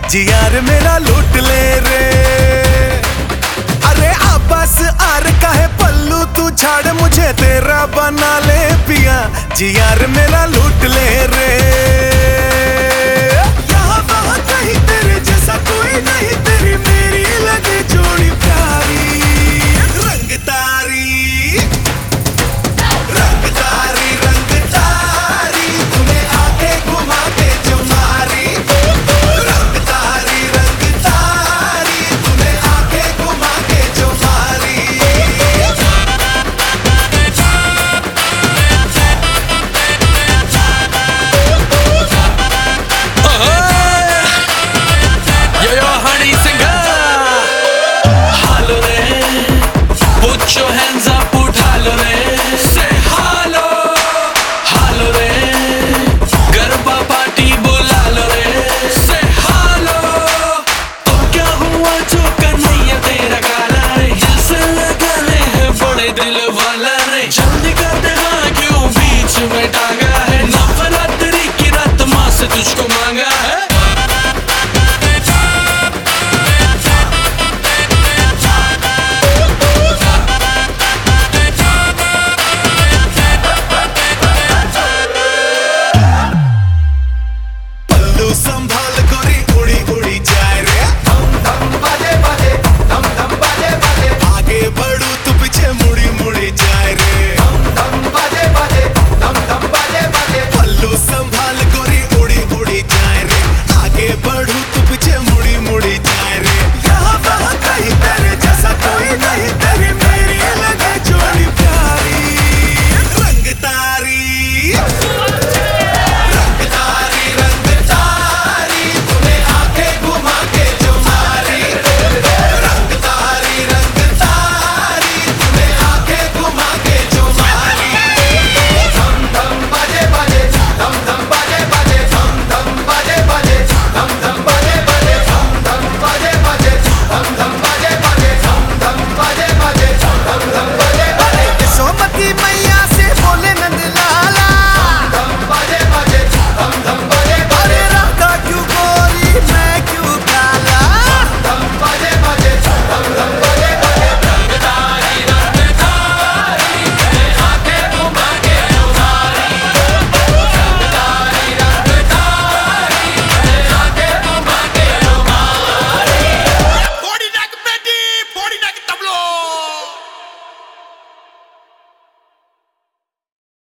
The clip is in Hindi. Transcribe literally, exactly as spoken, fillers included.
जी यार मेरा लूट ले रे। अरे आपस आर का है पल्लू तू झाड़ मुझे तेरा बना ले पिया। जी यार मेरा लूट ले रे। यहाँ वहाँ कहीं तेरे जैसा कोई नहीं, तेरी मेरी लगे जोड़ी प्यारी। रंग तारी रंग तारी रंग तारी तूने आके घुमा के जो मारी। रंग तारी रंग तारी तूने आके घुमा के जो मारी। Yo yo honey singer, hello re, put your hands up, उठा लो रे, say hello, hello रे, गरबा पार्टी बुला लो रे, say hello, तो क्या हुआ जो कन्हैया तेरा काला रे, दिल से लगाने हैं बड़े दिल